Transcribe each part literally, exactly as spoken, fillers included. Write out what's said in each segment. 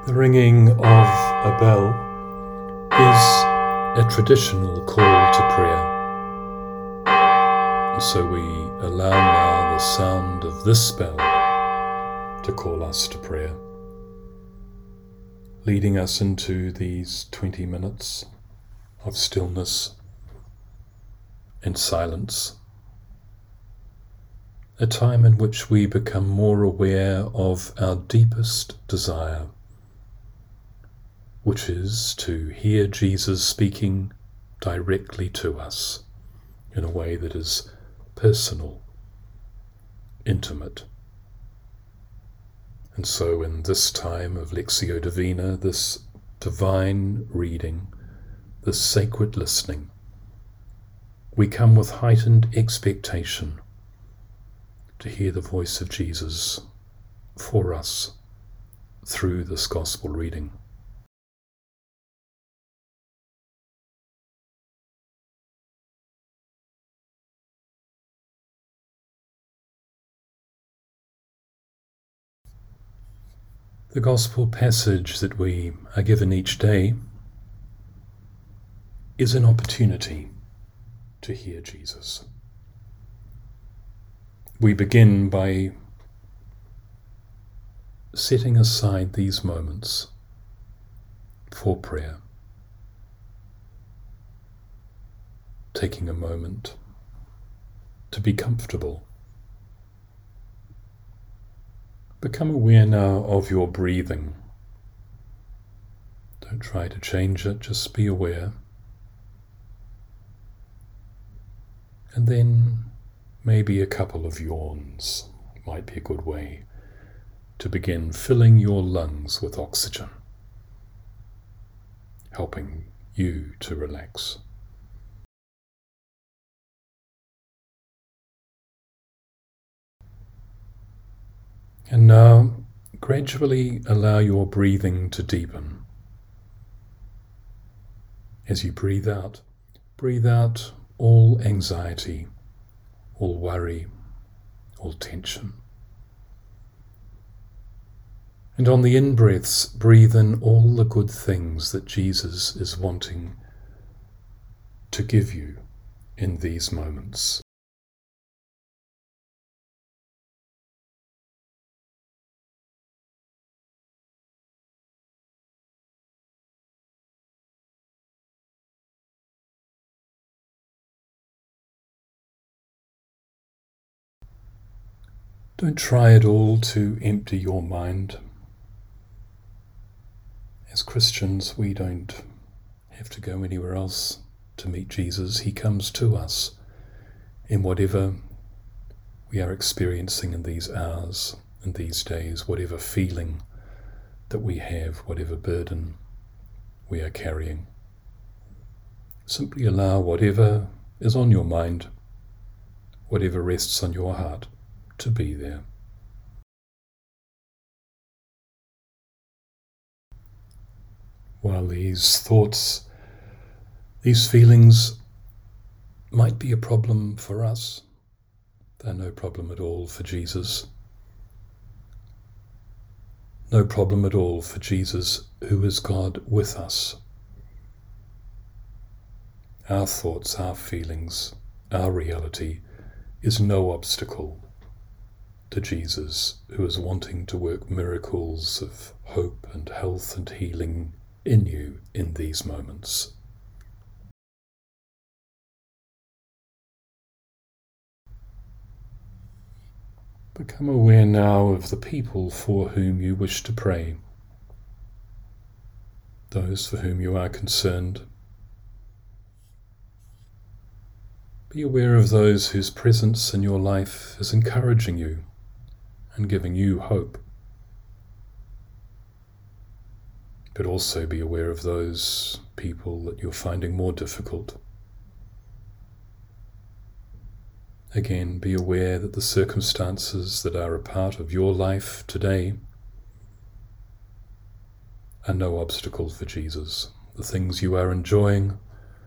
The ringing of a bell is a traditional call to prayer. And so we allow now the sound of this bell to call us to prayer, leading us into these twenty minutes of stillness and silence, a time in which we become more aware of our deepest desire, which is to hear Jesus speaking directly to us in a way that is personal, intimate. And so in this time of Lectio Divina, this divine reading, this sacred listening, we come with heightened expectation to hear the voice of Jesus for us through this gospel reading. The gospel passage that we are given each day is an opportunity to hear Jesus. We begin by setting aside these moments for prayer, taking a moment to be comfortable. Become aware now of your breathing. Don't try to change it, just be aware. And then maybe a couple of yawns might be a good way to begin filling your lungs with oxygen, helping you to relax. And now, gradually allow your breathing to deepen. As you breathe out, breathe out all anxiety, all worry, all tension. And on the in-breaths, breathe in all the good things that Jesus is wanting to give you in these moments. Don't try at all to empty your mind. As Christians, we don't have to go anywhere else to meet Jesus. He comes to us in whatever we are experiencing in these hours, in these days, whatever feeling that we have, whatever burden we are carrying. Simply allow whatever is on your mind, whatever rests on your heart, to be there. While these thoughts, these feelings might be a problem for us, they're no problem at all for Jesus. No problem at all for Jesus, who is God with us. Our thoughts, our feelings, our reality is no obstacle to Jesus, who is wanting to work miracles of hope and health and healing in you in these moments. Become aware now of the people for whom you wish to pray, those for whom you are concerned. Be aware of those whose presence in your life is encouraging you and giving you hope. But also be aware of those people that you're finding more difficult. Again, be aware that the circumstances that are a part of your life today are no obstacle for Jesus. The things you are enjoying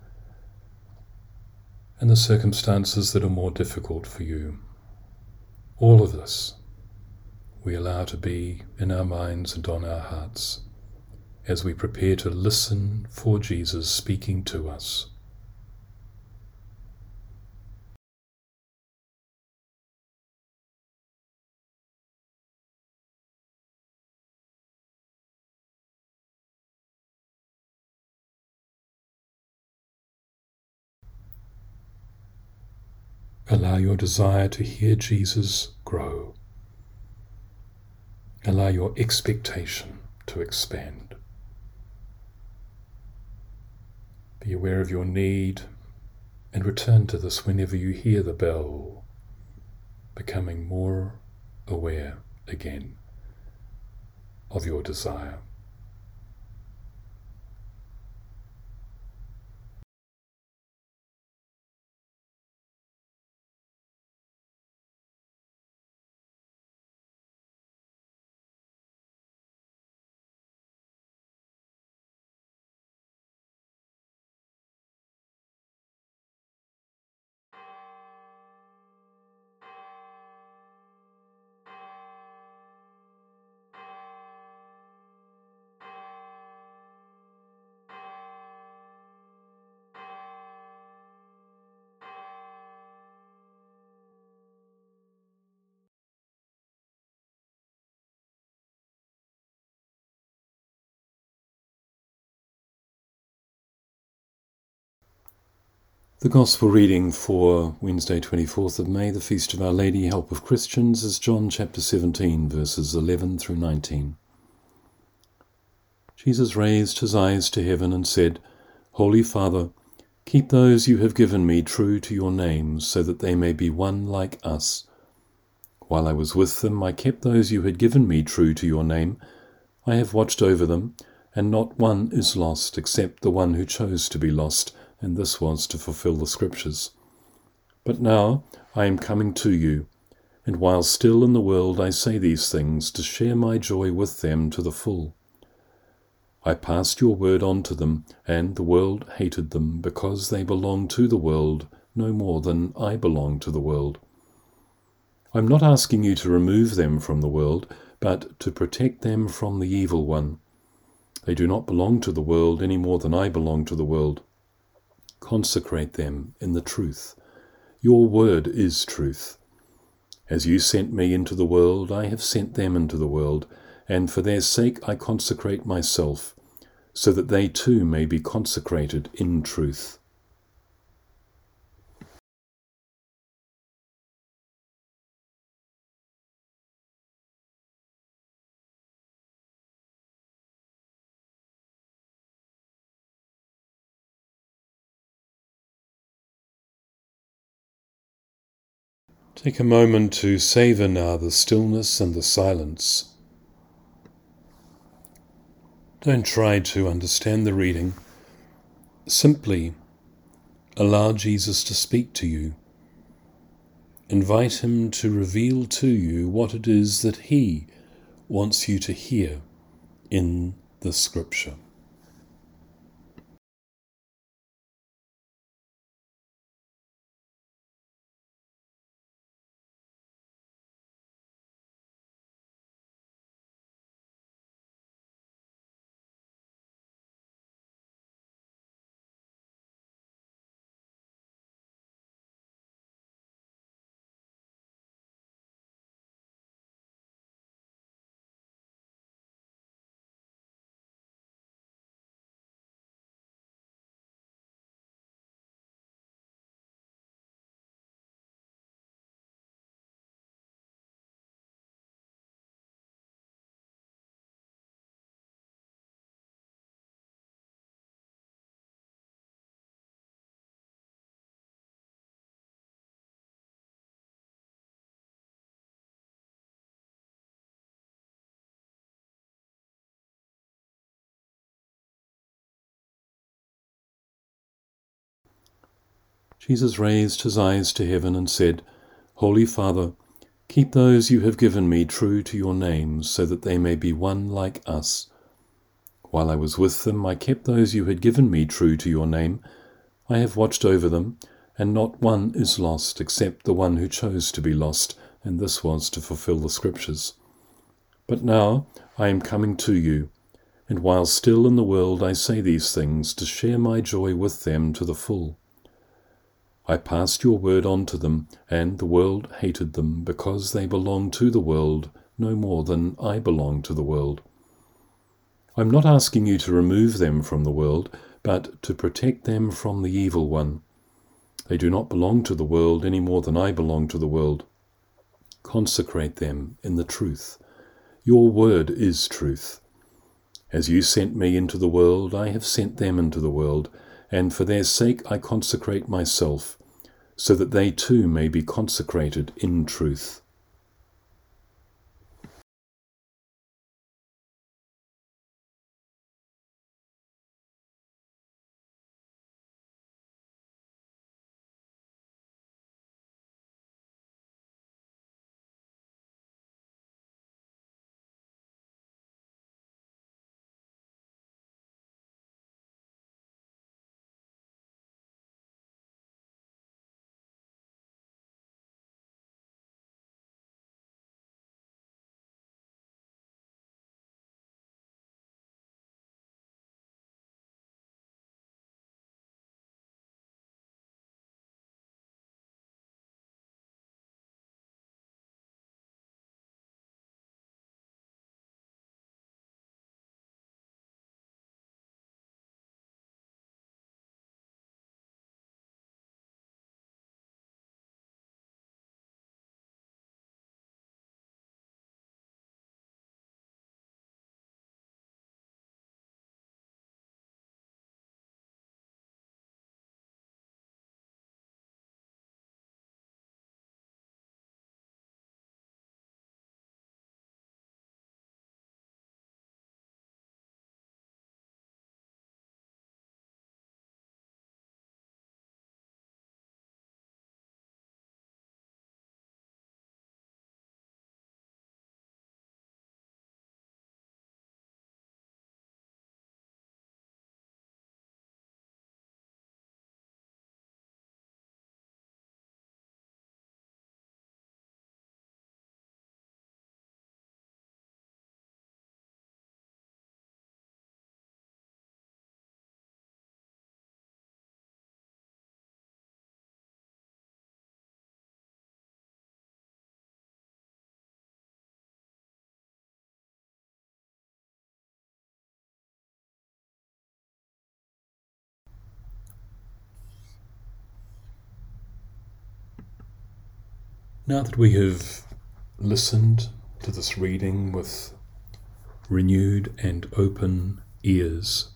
and the circumstances that are more difficult for you. All of this we allow to be in our minds and on our hearts as we prepare to listen for Jesus speaking to us. Allow your desire to hear Jesus grow. Allow your expectation to expand. Be aware of your need and return to this whenever you hear the bell, becoming more aware again of your desire. The Gospel reading for Wednesday, twenty-fourth of May, the Feast of Our Lady, Help of Christians, is John chapter seventeen, verses eleven through nineteen. Jesus raised his eyes to heaven and said, Holy Father, keep those you have given me true to your name, so that they may be one like us. While I was with them, I kept those you had given me true to your name. I have watched over them, and not one is lost except the one who chose to be lost, and this was to fulfill the Scriptures. But now I am coming to you, and while still in the world I say these things to share my joy with them to the full. I passed your word on to them, and the world hated them, because they belong to the world no more than I belong to the world. I'm not asking you to remove them from the world, but to protect them from the evil one. They do not belong to the world any more than I belong to the world. Consecrate them in the truth. Your word is truth. As you sent me into the world, I have sent them into the world, and for their sake I consecrate myself, so that they too may be consecrated in truth. Take a moment to savor now the stillness and the silence. Don't try to understand the reading. Simply allow Jesus to speak to you. Invite him to reveal to you what it is that he wants you to hear in the Scripture. Jesus raised his eyes to heaven and said, Holy Father, keep those you have given me true to your name, so that they may be one like us. While I was with them, I kept those you had given me true to your name. I have watched over them, and not one is lost except the one who chose to be lost, and this was to fulfill the Scriptures. But now I am coming to you, And while still in the world I say these things to share my joy with them to the full. I passed your word on to them, and the world hated them because they belong to the world no more than I belong to the world. I'm not asking you to remove them from the world, but to protect them from the evil one. They do not belong to the world any more than I belong to the world. Consecrate them in the truth. Your word is truth. As you sent me into the world, I have sent them into the world, and for their sake I consecrate myself, so that they too may be consecrated in truth. Now that we have listened to this reading with renewed and open ears,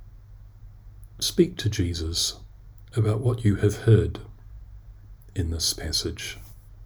speak to Jesus about what you have heard in this passage.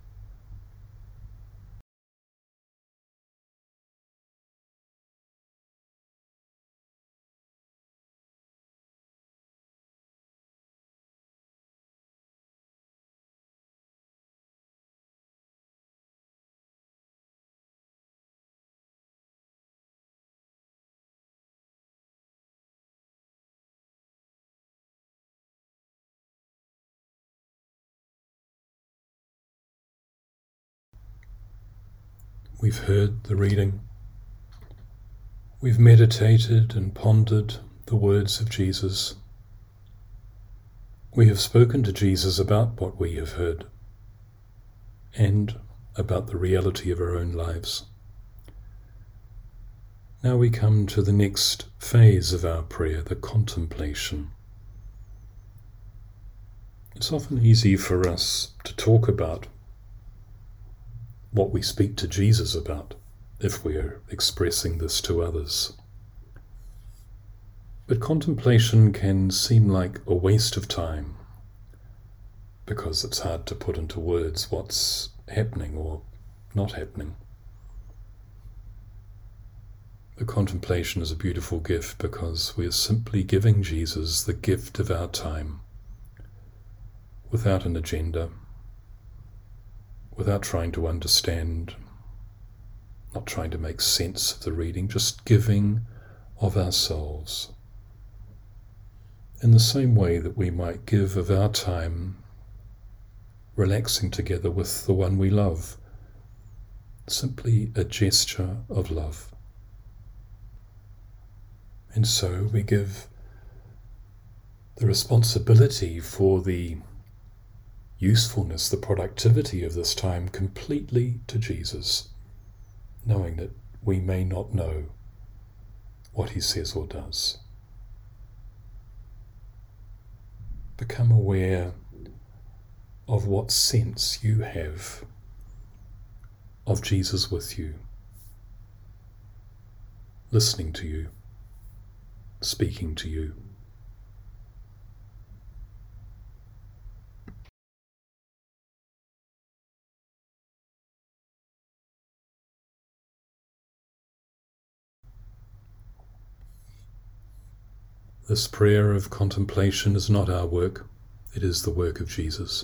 We've heard the reading. We've meditated and pondered the words of Jesus. We have spoken to Jesus about what we have heard and about the reality of our own lives. Now we come to the next phase of our prayer, the contemplation. It's often easy for us to talk about what we speak to Jesus about if we're expressing this to others. But contemplation can seem like a waste of time because it's hard to put into words what's happening or not happening. The contemplation is a beautiful gift because we are simply giving Jesus the gift of our time without an agenda, without trying to understand, not trying to make sense of the reading, just giving of ourselves. In the same way that we might give of our time relaxing together with the one we love, simply a gesture of love. And so we give the responsibility for the usefulness, the productivity of this time completely to Jesus, knowing that we may not know what he says or does. Become aware of what sense you have of Jesus with you, listening to you, speaking to you. This prayer of contemplation is not our work, it is the work of Jesus.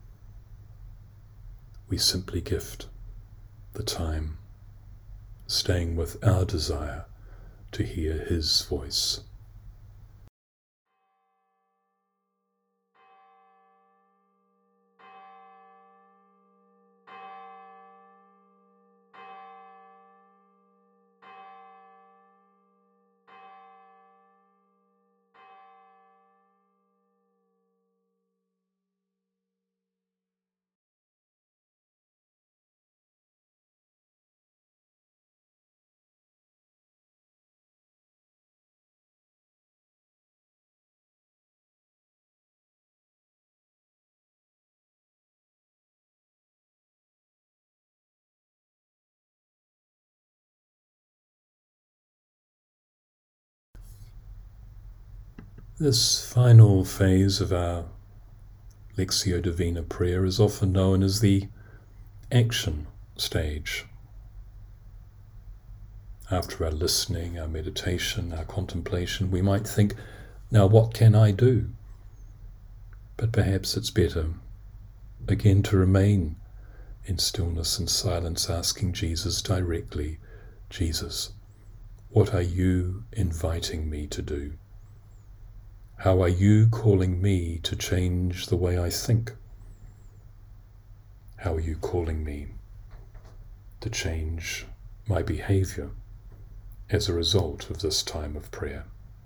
We simply gift the time, staying with our desire to hear his voice. This final phase of our Lectio Divina prayer is often known as the action stage. After our listening, our meditation, our contemplation, we might think, now what can I do? But perhaps it's better, again, to remain in stillness and silence, asking Jesus directly, Jesus, what are you inviting me to do? How are you calling me to change the way I think? How are you calling me to change my behavior as a result of this time of prayer?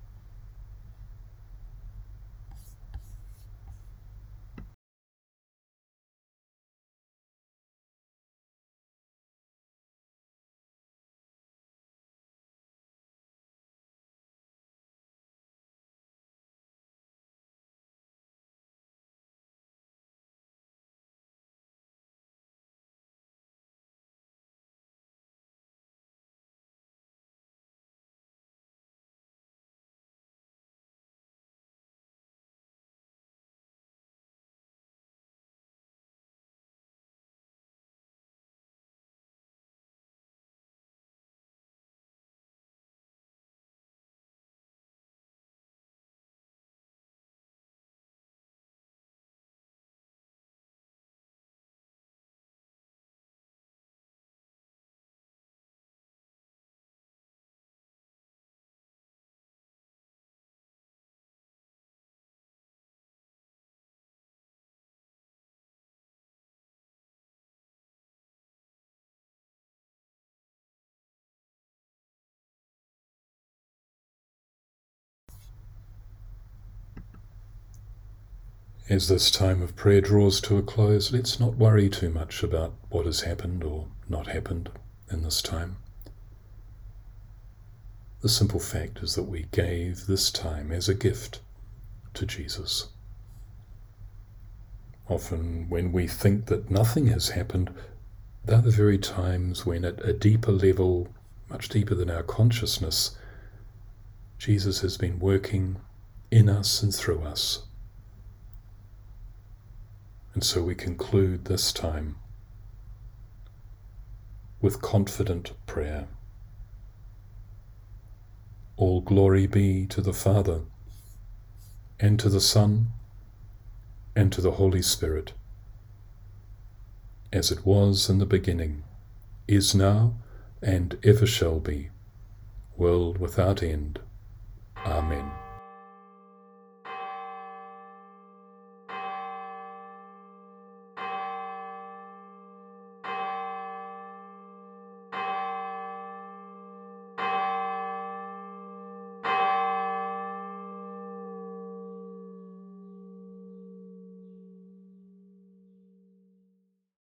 As this time of prayer draws to a close, let's not worry too much about what has happened or not happened in this time. The simple fact is that we gave this time as a gift to Jesus. Often when we think that nothing has happened, they're the very times when at a deeper level, much deeper than our consciousness, Jesus has been working in us and through us. And so we conclude this time with confident prayer. All glory be to the Father, and to the Son, and to the Holy Spirit, as it was in the beginning, is now, and ever shall be, world without end. Amen.